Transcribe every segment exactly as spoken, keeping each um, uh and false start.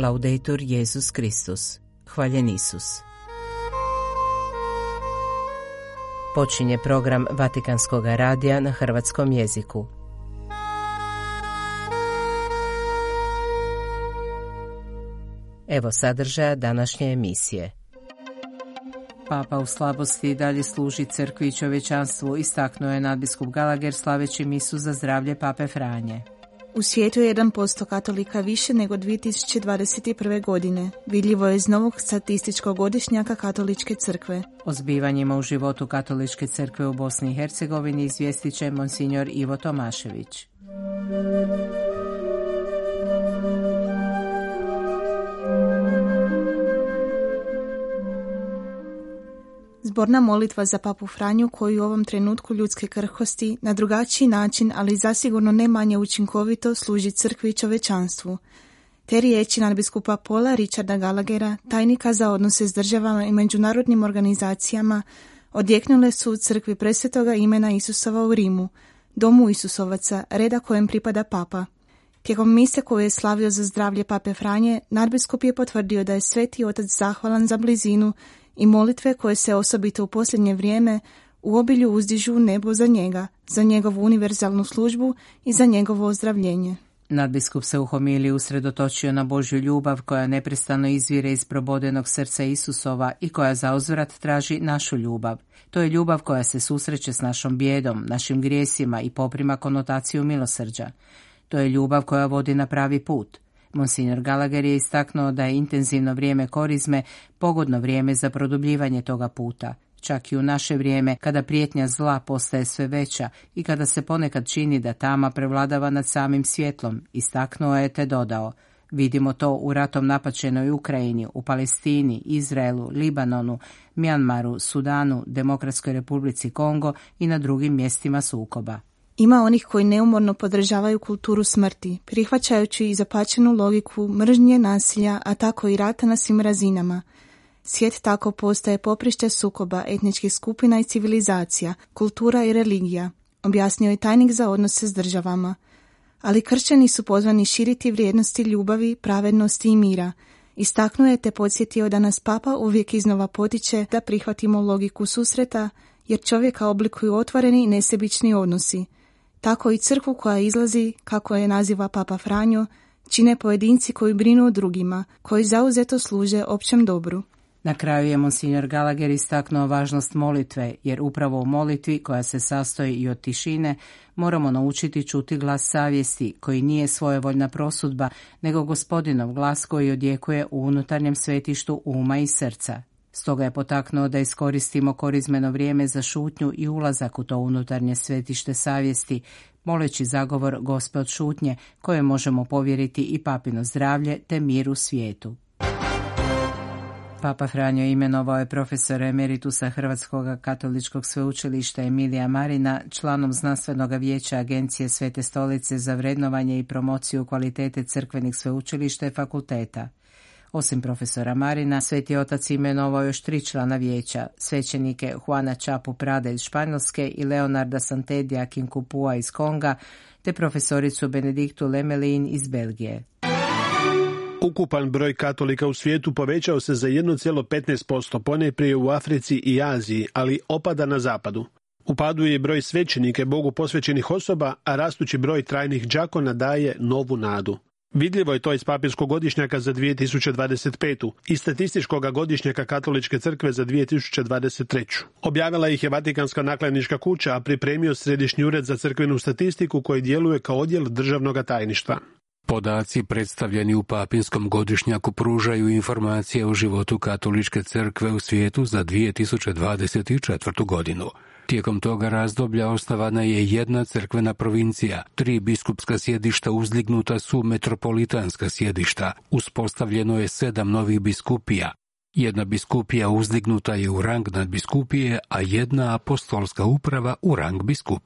Laudetur Jesus Kristus. Hvaljen Isus. Počinje program Vatikanskog radija na hrvatskom jeziku. Evo sadržaja današnje emisije. Papa u slabosti dalje služi crkvi i čovječanstvu, istaknuo je nadbiskup Gallagher slaveći misu za zdravlje pape Franje. U svijetu je jedan posto katolika više nego dvije tisuće dvadeset prve. godine. Vidljivo je iz novog statističkog godišnjaka Katoličke crkve. O zbivanjima u životu Katoličke crkve u Bosni i Hercegovini izvijestit će monsignor Ivo Tomašević. Zborna molitva za papu Franju, koji u ovom trenutku ljudske krhkosti na drugačiji način, ali zasigurno ne manje učinkovito, služi crkvi i čovečanstvu. Te riječi nadbiskupa Paula Richarda Gallaghera, tajnika za odnose s državama i međunarodnim organizacijama, odjeknule su u crkvi presvetoga imena Isusova u Rimu, domu Isusovaca, reda kojem pripada papa. Tijekom mise koju je slavio za zdravlje pape Franje, nadbiskup je potvrdio da je Sveti Otac zahvalan za blizinu i molitve koje se osobito u posljednje vrijeme u obilju uzdižu u nebo za njega, za njegovu univerzalnu službu i za njegovo ozdravljenje. Nadbiskup se u homiliji usredotočio na Božju ljubav koja neprestano izvire iz probodenog srca Isusova i koja zauzvrat traži našu ljubav. To je ljubav koja se susreće s našom bijedom, našim grijesima i poprima konotaciju milosrđa. To je ljubav koja vodi na pravi put. Monsignor Gallagher je istaknuo da je intenzivno vrijeme korizme pogodno vrijeme za produbljivanje toga puta, čak i u naše vrijeme kada prijetnja zla postaje sve veća i kada se ponekad čini da tama prevladava nad samim svjetlom, istaknuo je te dodao: vidimo to u ratom napaćenoj Ukrajini, u Palestini, Izraelu, Libanonu, Mjanmaru, Sudanu, Demokratskoj Republici Kongo i na drugim mjestima sukoba. Ima onih koji neumorno podržavaju kulturu smrti, prihvaćajući i zapačenu logiku mržnje, nasilja, a tako i rata na svim razinama. Svijet tako postaje poprište sukoba etničkih skupina i civilizacija, kultura i religija, objasnio je tajnik za odnose s državama. Ali kršćani su pozvani širiti vrijednosti ljubavi, pravednosti i mira. Istaknuo je te podsjetio da nas papa uvijek iznova potiče da prihvatimo logiku susreta, jer čovjeka oblikuju otvoreni i nesebični odnosi. Tako i crkvu koja izlazi, kako je naziva papa Franjo, čine pojedinci koji brinu o drugima, koji zauzeto služe općem dobru. Na kraju je monsignor Gallagher istaknuo važnost molitve, jer upravo u molitvi, koja se sastoji i od tišine, moramo naučiti čuti glas savjesti, koji nije svojevoljna prosudba, nego Gospodinov glas koji odjekuje u unutarnjem svetištu uma i srca. Stoga je potaknuo da iskoristimo korizmeno vrijeme za šutnju i ulazak u to unutarnje svetište savjesti, moleći zagovor Gospe od šutnje, koje možemo povjeriti i papino zdravlje te mir u svijetu. Papa Franjo imenovao je profesora emeritusa Hrvatskog katoličkog sveučilišta Emilija Marina članom znanstvenog vijeća Agencije Svete stolice za vrednovanje i promociju kvalitete crkvenih sveučilišta i fakulteta. Osim profesora Marina, Sveti Otac imenovao još tri člana vijeća, svećenike Juana Chapu Prada iz Španjolske i Leonarda Santedija Kinkupua iz Konga, te profesoricu Benediktu Lemelin iz Belgije. Ukupan broj katolika u svijetu povećao se za jedan zarez petnaest posto, ponajprije u Africi i Aziji, ali opada na zapadu. U padu je broj svećenika i Bogu posvećenih osoba, a rastući broj trajnih đakona daje novu nadu. Vidljivo je to iz papirskog godišnjaka za dvije tisuće dvadeset petu i statističkog godišnjaka Katoličke crkve za dvije tisuće dvadeset treću. Objavila ih je Vatikanska nakladnička kuća, a pripremio Središnji ured za crkvenu statistiku koji djeluje kao odjel državnog tajništva. Podaci predstavljeni u papinskom godišnjaku pružaju informacije o životu Katoličke crkve u svijetu za dvije tisuće dvadeset četvrtu. godinu. Tijekom toga razdoblja osnovana je jedna crkvena provincija, tri biskupska sjedišta uzdignuta su metropolitanska sjedišta, uspostavljeno je sedam novih biskupija. Jedna biskupija uzdignuta je u rang nadbiskupije, a jedna apostolska uprava u rang biskupije.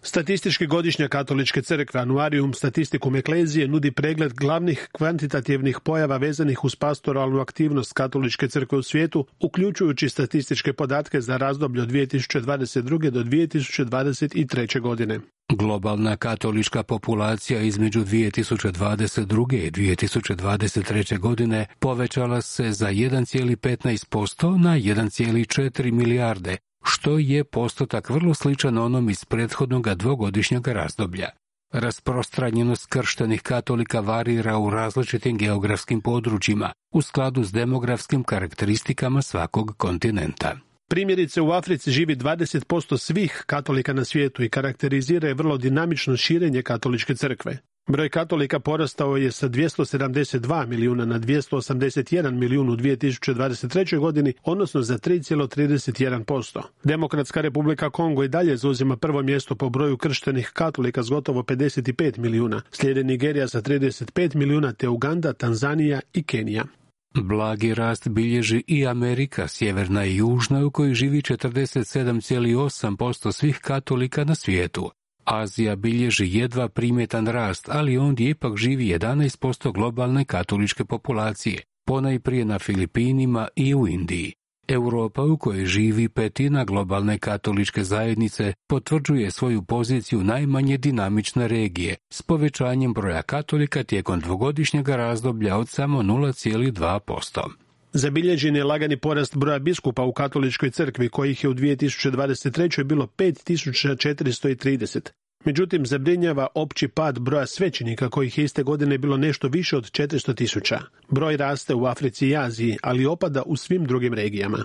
Statistički godišnja katoličke crkve Annuarium Statisticum Ecclesiae nudi pregled glavnih kvantitativnih pojava vezanih uz pastoralnu aktivnost katoličke crkve u svijetu, uključujući statističke podatke za razdoblje od dvije tisuće dvadeset druge do dvije tisuće dvadeset treće godine. Globalna katolička populacija između dvije tisuće dvadeset druge i dvije tisuće dvadeset treće godine povećala se za jedan zarez petnaest posto na jedan zarez četiri milijarde, što je postotak vrlo sličan onom iz prethodnog dvogodišnjeg razdoblja. Rasprostranjenost krštenih katolika varira u različitim geografskim područjima u skladu s demografskim karakteristikama svakog kontinenta. Primjerice, u Africi živi dvadeset posto svih katolika na svijetu i karakterizira je vrlo dinamično širenje katoličke crkve. Broj katolika porastao je sa dvjesto sedamdeset dva milijuna na dvjesto osamdeset jedan milijun u dvije tisuće dvadeset trećoj godini, odnosno za tri zarez trideset jedan posto. Demokratska republika Kongo i dalje zauzima prvo mjesto po broju krštenih katolika s gotovo pedeset pet milijuna. Slijede Nigerija sa trideset pet milijuna, te Uganda, Tanzanija i Kenija. Blagi rast bilježi i Amerika, sjeverna i južna, u kojoj živi četrdeset sedam zarez osam posto svih katolika na svijetu. Azija bilježi jedva primjetan rast, ali ondje ipak živi jedanaest posto globalne katoličke populacije, ponajprije na Filipinima i u Indiji. Europa, u kojoj živi petina globalne katoličke zajednice, potvrđuje svoju poziciju najmanje dinamične regije, s povećanjem broja katolika tijekom dvogodišnjeg razdoblja od samo nula zarez dva posto. Zabilježen je lagani porast broja biskupa u katoličkoj crkvi, kojih je u dvije tisuće dvadeset trećoj bilo pet tisuća četiristo trideset. Međutim, zabrinjava opći pad broja svećenika, kojih je iste godine bilo nešto više od četiristo tisuća. Broj raste u Africi i Aziji, ali opada u svim drugim regijama.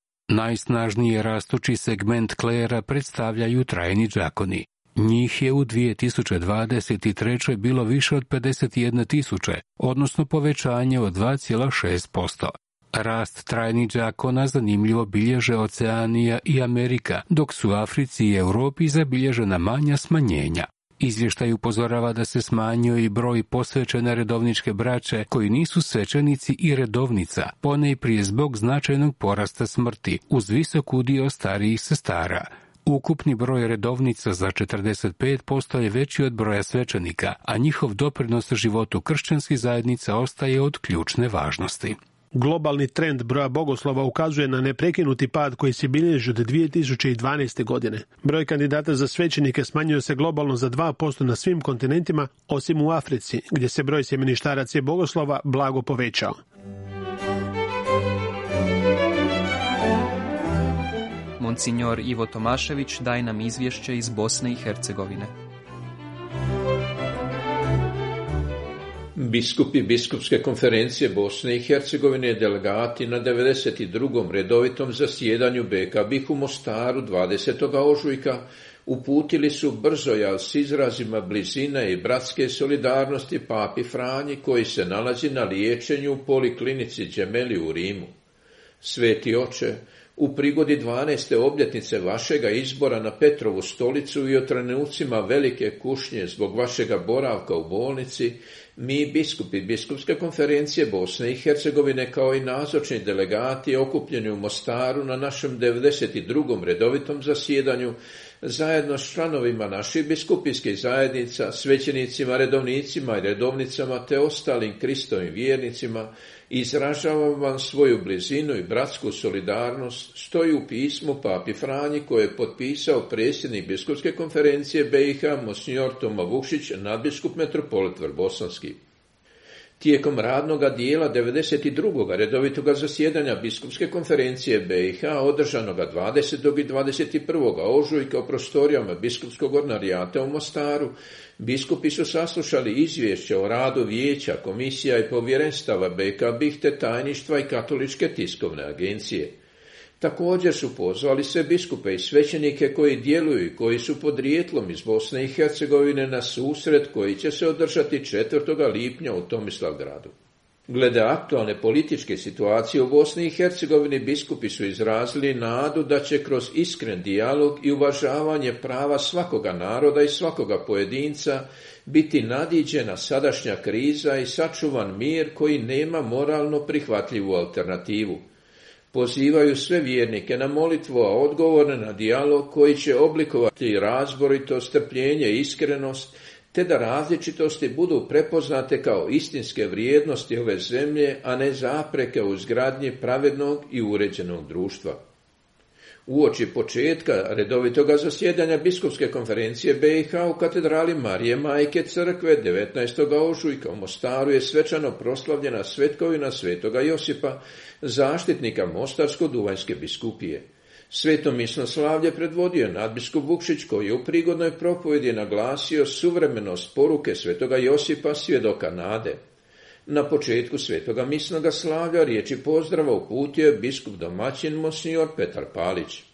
Najsnažnije rastući segment klera predstavljaju trajni đakoni. Njih je u dvije tisuće dvadeset trećoj bilo više od pedeset jedne tisuće, odnosno povećanje od dva zarez šest posto. Rast trajnih đakona zanimljivo bilježe Oceanija i Amerika, dok su u Africi i Europi zabilježena manja smanjenja. Izvještaj upozorava da se smanjio i broj posvećene redovničke braće koji nisu svećenici i redovnica, ponajprije zbog značajnog porasta smrti, uz visok udio starijih sestara. Ukupni broj redovnica za četrdeset pet posto je veći od broja svećenika, a njihov doprinos životu kršćanskih zajednica ostaje od ključne važnosti. Globalni trend broja bogoslova ukazuje na neprekinuti pad koji se bilježi od dvije tisuće dvanaeste. godine. Broj kandidata za svećenike smanjuje se globalno za dva posto na svim kontinentima, osim u Africi, gdje se broj sjemeništaraca i bogoslova blago povećao. Monsignor Ivo Tomašević daje nam izvješće iz Bosne i Hercegovine. Biskupi Biskupske konferencije Bosne i Hercegovine, delegati na devedeset drugom redovitom zasjedanju B K B I H u Mostaru dvadesetog ožujka uputili su brzojal s izrazima blizine i bratske solidarnosti papi Franji, koji se nalazi na liječenju u poliklinici Gemelli u Rimu. Sveti oče, u prigodi dvanaeste obljetnice vašega izbora na Petrovu stolicu i o trenucima velike kušnje zbog vašega boravka u bolnici, mi, biskupi Biskupske konferencije Bosne i Hercegovine, kao i nazočni delegati okupljeni u Mostaru na našem devedeset drugom redovitom zasjedanju, zajedno s članovima naših biskupijskih zajednica, svećenicima, redovnicima i redovnicama te ostalim Kristovim vjernicima, izražavam vam svoju blizinu i bratsku solidarnost, stoji u pismu papi Franji koje je potpisao predsjednik Biskupske konferencije B i H, Monsignor Toma Vukšić, nadbiskup metropolit Vrbosanski. Tijekom radnoga dijela devedeset drugog redovitoga zasjedanja Biskupske konferencije B i H, održanoga dvadesetog i dvadeset prvog ožujka u prostorijama Biskupskog ordinarijata u Mostaru, biskupi su saslušali izvješće o radu vijeća, komisija i povjerenstava B K B I H te tajništva i Katoličke tiskovne agencije. Također su pozvali sve biskupe i svećenike koji djeluju i koji su podrijetlom iz Bosne i Hercegovine na susret koji će se održati četvrtog lipnja u Tomislavgradu. Glede aktualne političke situacije u Bosni i Hercegovini, biskupi su izrazili nadu da će kroz iskren dijalog i uvažavanje prava svakoga naroda i svakoga pojedinca biti nadiđena sadašnja kriza i sačuvan mir koji nema moralno prihvatljivu alternativu. Pozivaju sve vjernike na molitvu, a odgovore na dijalog koji će oblikovati razboritost, strpljenje i iskrenost, te da različitosti budu prepoznate kao istinske vrijednosti ove zemlje, a ne zapreke u izgradnji pravednog i uređenog društva. Uoči početka redovitoga zasjedanja Biskupske konferencije B i H u katedrali Marije Majke Crkve devetnaestog ožujka u Mostaru je svečano proslavljena svetkovina svetoga Josipa, zaštitnika Mostarsko-duvanjske biskupije. Sveto misnoslavlje predvodio je nadbiskup Vukšić, koji je u prigodnoj propovjedi naglasio suvremenost poruke svetoga Josipa, svjedoka nade. Na početku svetoga misnoga slavlja riječi pozdrava uputio je biskup domaćin monsignor Petar Palić.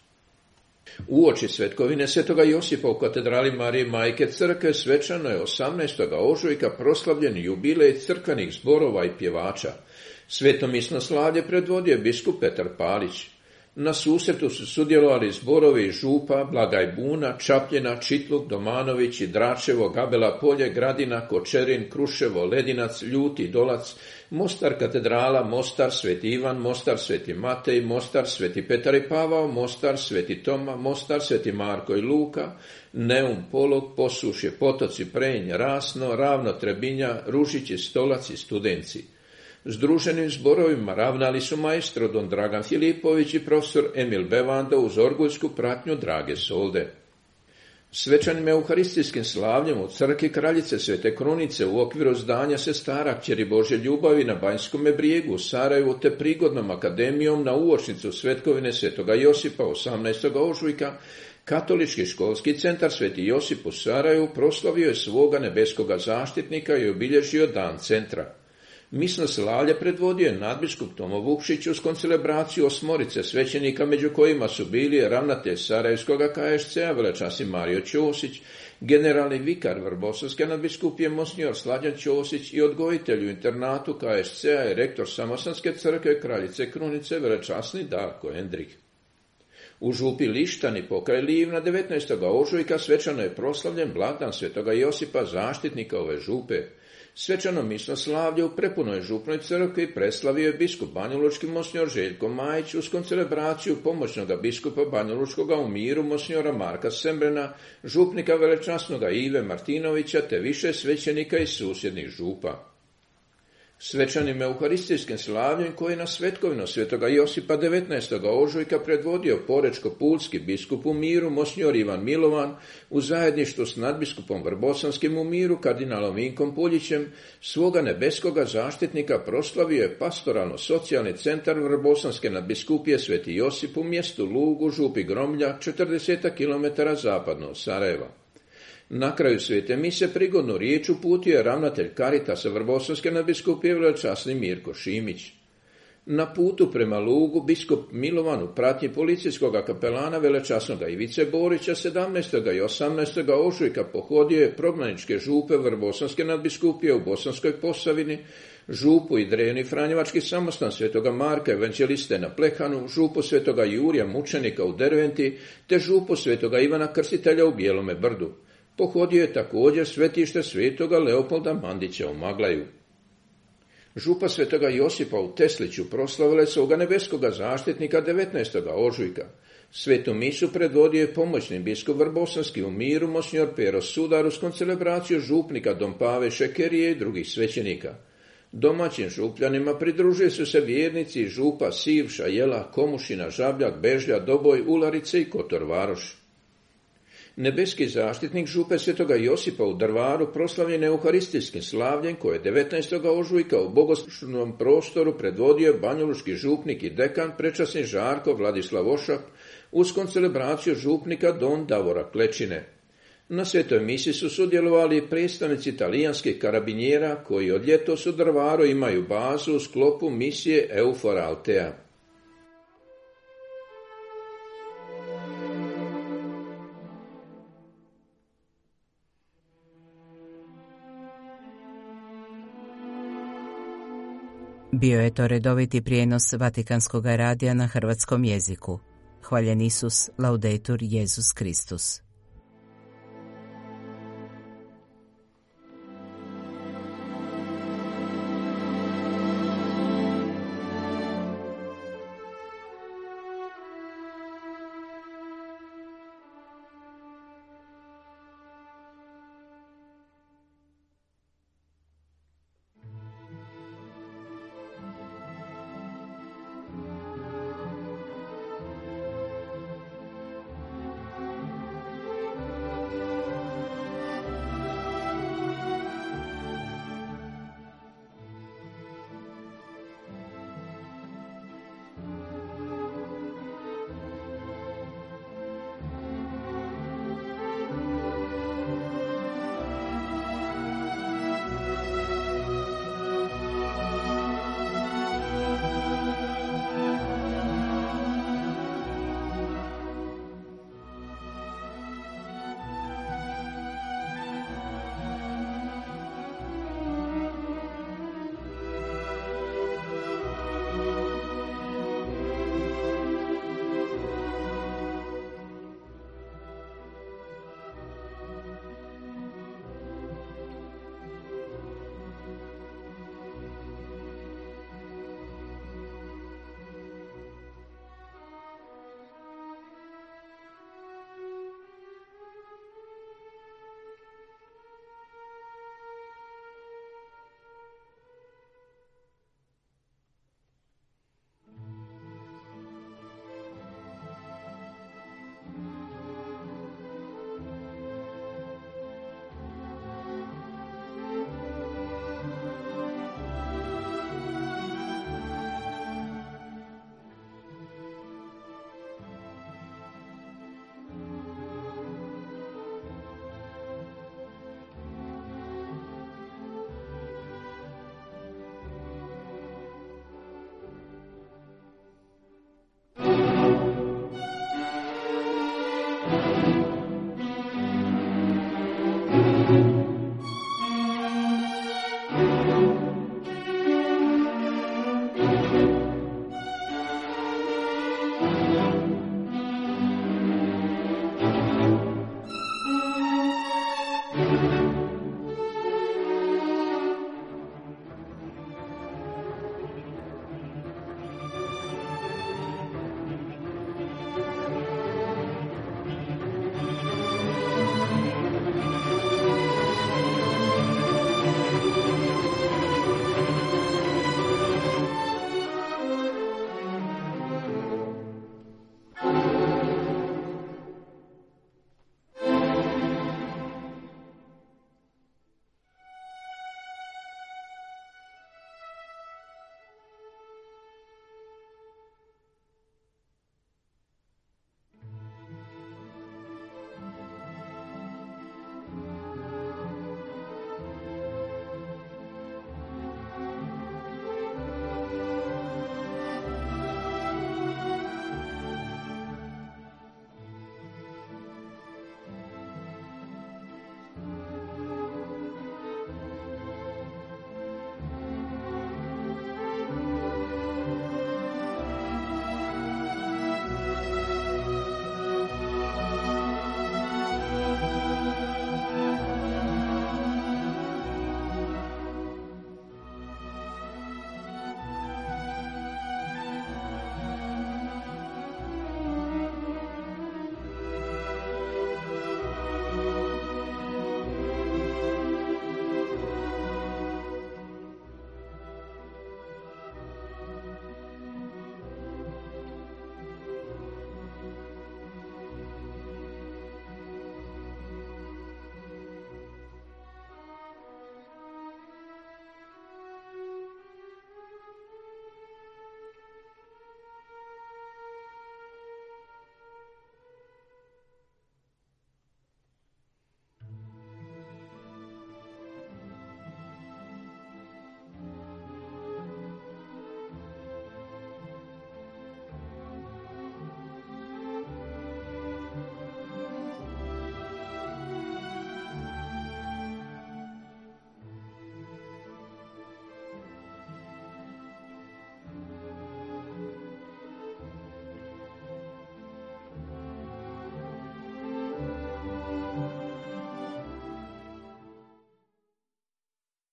Uoči svetkovine svetoga Josipa u katedrali Marije Majke Crkve svečano je osamnaestog ožujka proslavljen jubilej crkvenih zborova i pjevača. Sveto misnoslavlje predvodio je biskup Petar Palić. Na susretu su sudjelovali zborovi iz Župa, Blagajbuna, Čapljina, Čitluk, Domanović, Dračevo, Gabela Polje, Gradina, Kočerin, Kruševo, Ledinac, Ljuti, Dolac, Mostar Katedrala, Mostar, Sveti Ivan, Mostar, Sveti Matej, Mostar, Sveti Petar i Pavao, Mostar, Sveti Toma, Mostar, Sveti Marko i Luka, Neum, Polog, Posušje, Potoci, Prenj, Rasno, Ravno, Trebinja, Ružići, Stolac i Studenci. Združenim zborovima ravnali su maestro don Dragan Filipović i profesor Emil Bevanda uz orguljsku pratnju Drage Solde. Svečanim euharistijskim slavljem u crkvi Kraljice Svete Krunice u okviru zdanja Sestara Kćeri Božje ljubavi na Banjskome brijegu u Sarajevu te prigodnom akademijom na uočnicu svetkovine svetoga Josipa osamnaestog ožujka, Katolički školski centar Sveti Josip u Sarajevu proslavio je svoga nebeskoga zaštitnika i obilježio dan centra. Misno slavlje predvodio je nadbiskup Tomo Vukšić uz koncelebraciju osmorice svećenika, među kojima su bili ravnatelj Sarajevskog K S C-a velečasni Mario Ćosić, generalni vikar Vrbosavske nadbiskupije monsignor Slađan Ćosić i odgojitelj u internatu K S C-a i rektor Samosanske crkve Kraljice Krunice velečasni Darko Endrih. U Župi Lištani pokraj Livna devetnaestog ožujka svečano je proslavljen blagdan svetoga Josipa, zaštitnika ove župe. Svečano misno slavlje u prepunoj župnoj crkvi preslavio je biskup banjalučki monsignor Željko Majić uz koncelebraciju pomoćnoga biskupa banjalučkoga u miru monsignora Marka Sembrena, župnika velečasnoga Ive Martinovića te više svećenika iz susjednih župa. Svečanim euharistijskim slavljem koji je na svetkovinu svetoga Josipa devetnaestog ožujka predvodio porečko-pulski biskup u miru monsignor Ivan Milovan u zajedništvu s nadbiskupom Vrbosanskim u miru kardinalom Vinkom Puljićem, svoga nebeskoga zaštitnika proslavio je pastoralno-socijalni centar Vrbosanske nadbiskupije Sveti Josip u mjestu Lugu, župi Gromlja, četrdeset kilometara zapadno od Sarajeva. Na kraju svete mise prigodnu riječ uputio je ravnatelj Karitasa Vrbosanske nadbiskupije velečasni Mirko Šimić. Na putu prema Lugu biskup Milovan u pratnji policijskog kapelana velečasnoga Ivice Borića sedamnaestog i osamnaestog ožujka pohodio je prognaničke župe Vrbosanske nadbiskupije u Bosanskoj Posavini, župu i drevni Franjevački samostan svetoga Marka evanđeliste na Plehanu, župu svetoga Jurija mučenika u Derventi te župu svetoga Ivana Krstitelja u Bijelome Brdu. Pohodio je također svetište svetoga Leopolda Mandića u Maglaju. Župa svetoga Josipa u Tesliću proslavile svoga nebeskoga zaštitnika devetnaestog ožujka. Svetu misu predvodio je pomoćni biskup Vrbosanski u miru monsignor Pero Sudar uz koncelebraciju župnika Dom Pave Šekerije i drugih svećenika. Domaćim župljanima pridružuju su se vjernici župa Sivša, Jela, Komušina, Žabljak, Bežlja, Doboj, Ularice i Kotor Varoš. Nebeski zaštitnik župe svetoga Josipa u Drvaru proslavljen euharistijskim slavljem koje je devetnaestog ožujka u bogoslužnom prostoru predvodio banjalučki župnik i dekan prečasni Žarko Vladislav Ošak uz koncelebraciju župnika don Davora Klečine. Na svetoj misi su sudjelovali predstavnici talijanskih karabinjera koji od ljetos u Drvaru imaju bazu u sklopu misije Eufor Altea. Bio je to redoviti prijenos Vatikanskog radija na hrvatskom jeziku. Hvaljen Isus, laudetur Jesus Kristus.